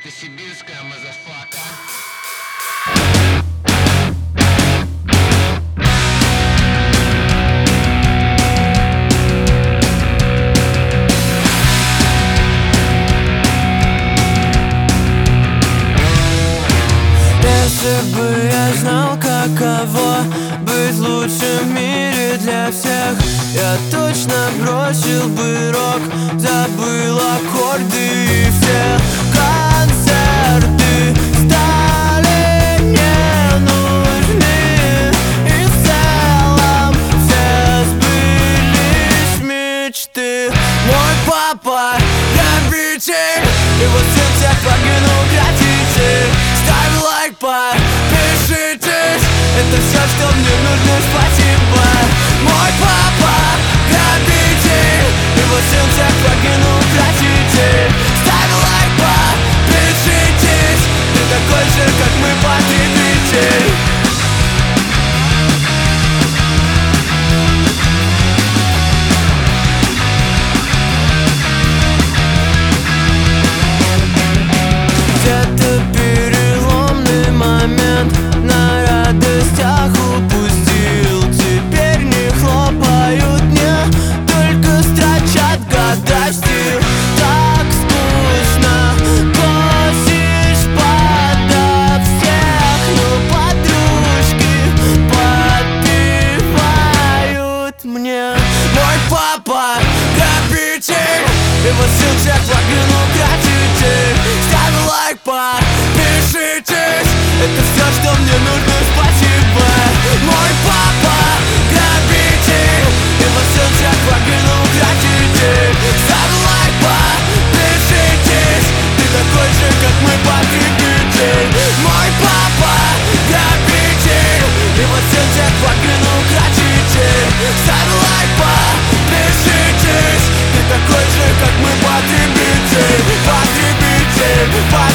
Это сибирская мазафака. Если бы я знал, каково быть лучшим в мире для всех, я точно бросил бы рок, забыл аккорды и все концерты стали не нужны. И в целом все сбылись мечты. Мой папа грабитель, его сын всех покинул граффити. Ставь лайк, подпишитесь, это все, что мне нужно, спасибо. Мой папа грабитель, его сын всех покинул граффити. Ставь лайк, подпишитесь, ты такой же, как мы, потребитель. Где-то переломный момент, на радостях упустил. Теперь не хлопают мне, только строчат гадости. Так скучно, косишь подо всех, но подружки подпевают мне. Мой папа грабитель, его сын всех покинул граффити. Ставь лайк, подпишитесь, это все, что мне нужно, спасибо. Мой папа грабитель, его сын всех покинул граффити. Ставь лайк, подпишитесь, ты такой же, как мы, потребитель. Мой папа грабитель, его сын всех покинул граффити. Ставь лайк, подпишитесь, ты такой же, как мы, потребитель. Потребитель.